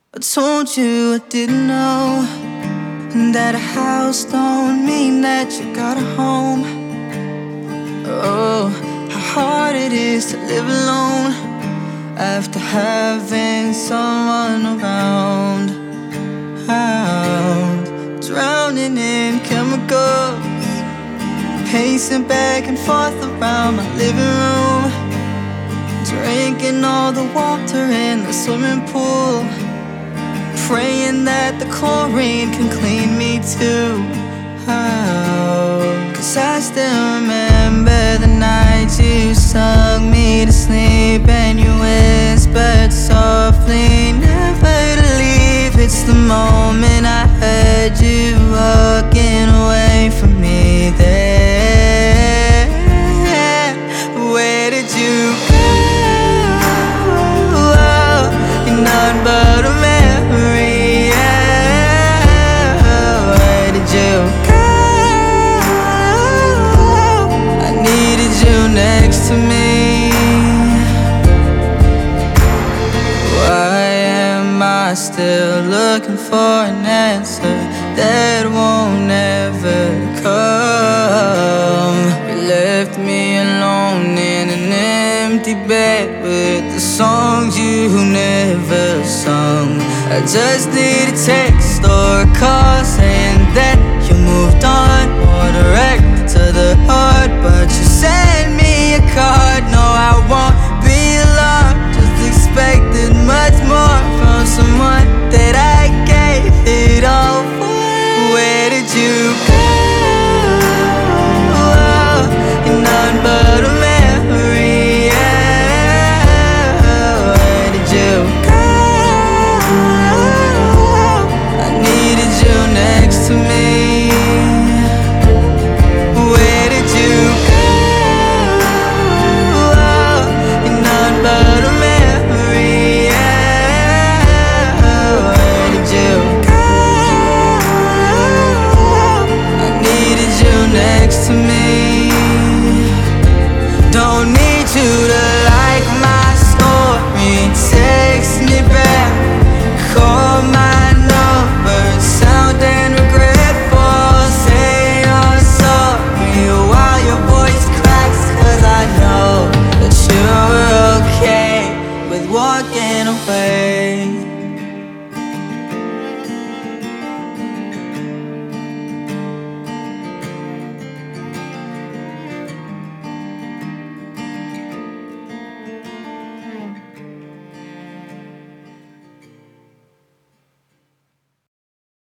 I told you I didn't know that a house don't mean that you got a home. Oh, how hard it is to live alone after having someone around. Drowning in chemicals, pacing back and forth around my living room, drinking all the water in the swimming pool, praying that the chlorine can clean me too. Cause I still remember the night you sung me to sleep and you whispered softly, never to leave. It's the moment I heard you walking away from me there. Where did you go? You're none but a memory, yeah. Where did you go? I needed you next to me. Why am I still looking for an answer that won't ever come? You left me alone in an empty bed with the songs you never sung. I just need a text or a call